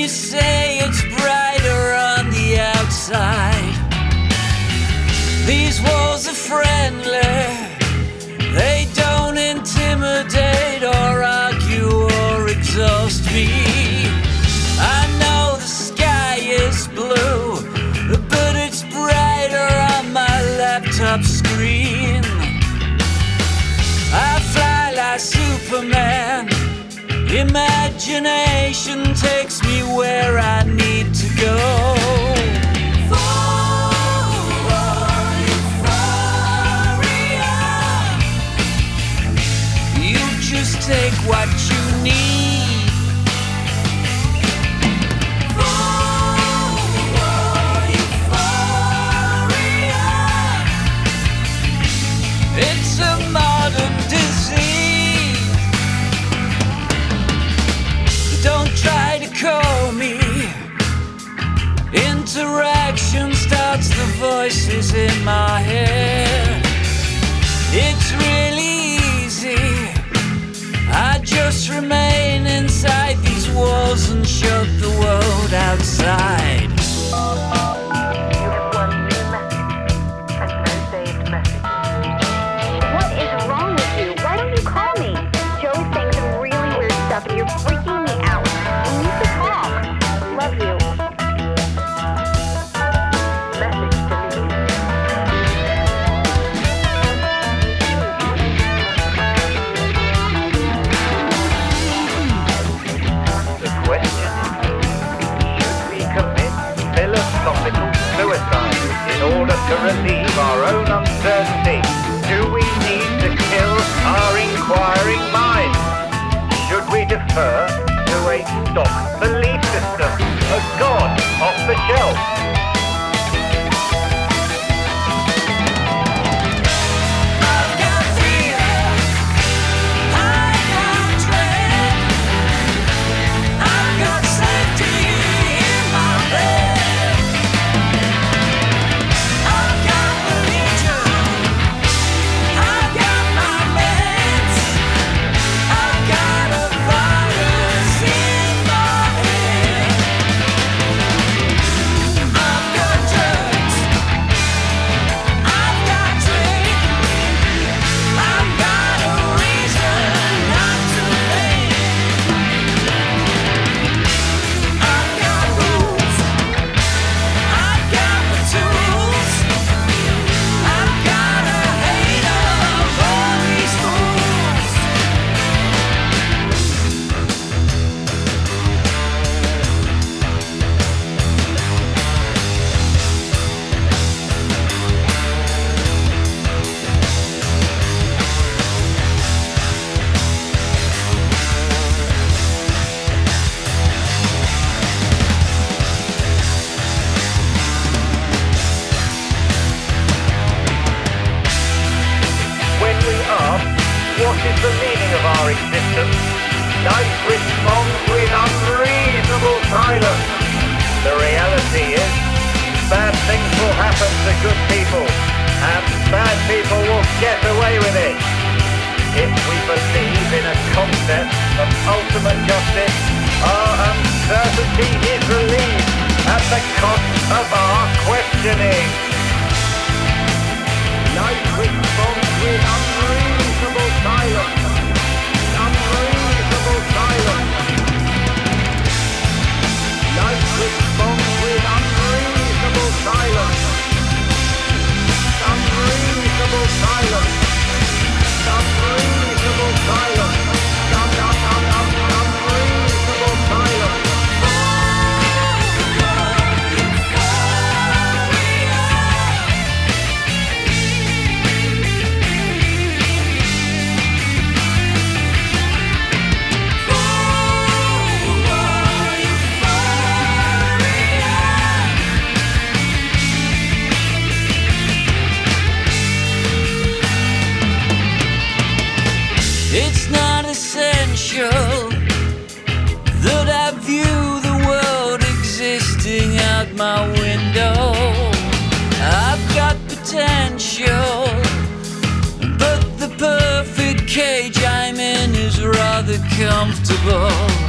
you say it's brighter on the outside. These walls are friendly, they don't intimidate or argue or exhaust me. I know the sky is blue, but it's brighter on my laptop screen. I fly like Superman, imagination takes me where I need to go. Just take what you need. It's a modern disease. Don't try to call me. Interaction starts the voices in my head. It's really easy. I just remain inside these walls and shut the world outside. You have one new message and no saved messages. What is wrong with you? Why don't you call me? Joe's saying some really weird stuff and you're freaking me out. We need to talk. Love you. Message deleted. Suicide in order to relieve our own uncertainty? Do we need to kill our inquiring minds? Should we defer to a stock belief system, a god off the shelf? What is the meaning of our existence? Life responds with unreasonable silence. The reality is, bad things will happen to good people, and bad people will get away with it. If we believe in a concept of ultimate justice, our uncertainty is relieved at the cost of our questioning. Life responds with unreasonable silence. Unreasonable silence. Life responds with unreasonable silence. Unreasonable silence. Unreasonable silence. Unreasonable silence. It's not essential that I view the world existing out my window. I've got potential, but the perfect cage I'm in is rather comfortable.